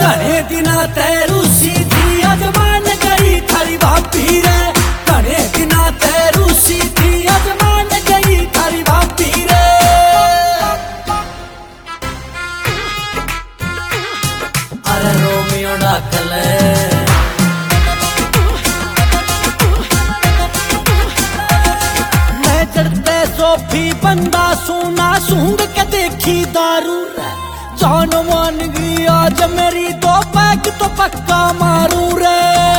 घने दिना तैरूसी थी अजमान गई थारी भाभी रे। घने दिना तैरूसी थी अजमान गई थारी भाभी रे। अरे रोमियो डाकले मैं चढ़ते सोफी बंदा सोना सूंघ के देखी दारू रे। जान मान गई आज मेरी तो पैक तो पक्का मारू रे।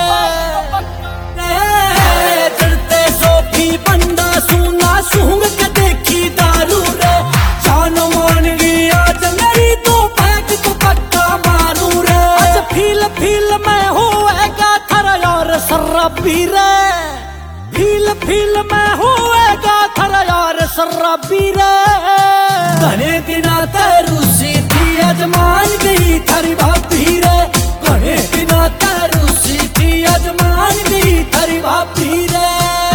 चढ़ते सोफी बंदा सोना सूंघ के देखी दारू रे। जान मान गई आज मेरी तो पैक तो पक्का मारू रे। अच्छा फील फील में होएगा थारा यार शराबी रे। फील फील में होएगा थारा यार शराबी रे। घने दिना तैरूसी थी अजमान गई थारी भाभी रे। घने दिना तैरूसी थी अजमान गई थारी भाभी रे।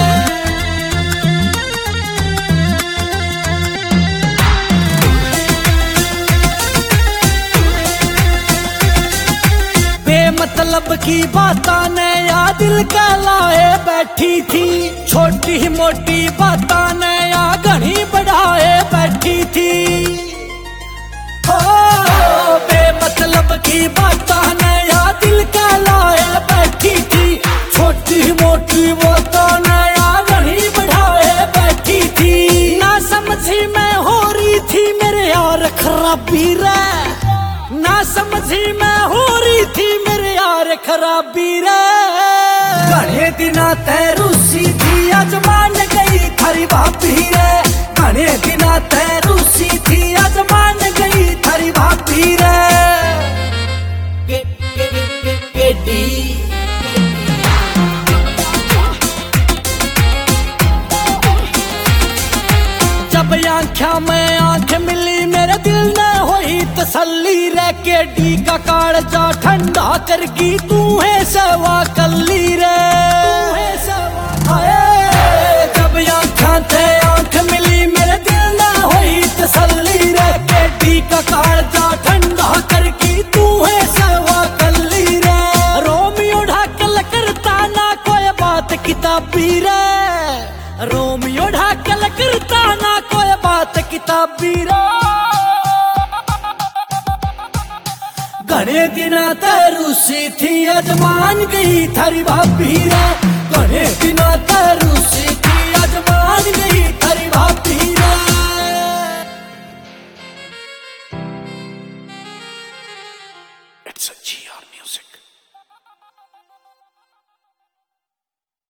बेमतलब की बातां ने या दिल का लाए बैठी थी। छोटी मोटी बातां ने या घनी बढ़ाए बैठी थी। बेमतलब की बातां ने या दिल का लाए बैठी थी। छोटी मोटी बातां ने या घनी बढ़ाए बैठी थी। ना समझी मैं हो रही थी मेरे यार खराबी रे। ना समझी मैं हो रही थी मेरे यार खराबी रे। घने दिना तैरूसी थी अजमान गई थारी भाभी रे। घने दिना तैरूसी थी अजमान गई थारी भाभी रे। जब आँखा में आँख मिली मेरे दिल ने होई तसल्ली रे। केडी का कालजा ठंडा करकी तू है सेवा कल्ली रे। जब आँखा थे आँख मिली मेरे दिल ने होई तसल्ली रे। केडी का कालजा ठंडा करकी तू है सेवा कल्ली रे। रोमियो ढाकल करता ना कोई बात किताबी रे। रोमियो ढाकल करता ना कोई बात किताबी रे। घने दिना तैरूसी थी अजमान गई थारी भाभी रे।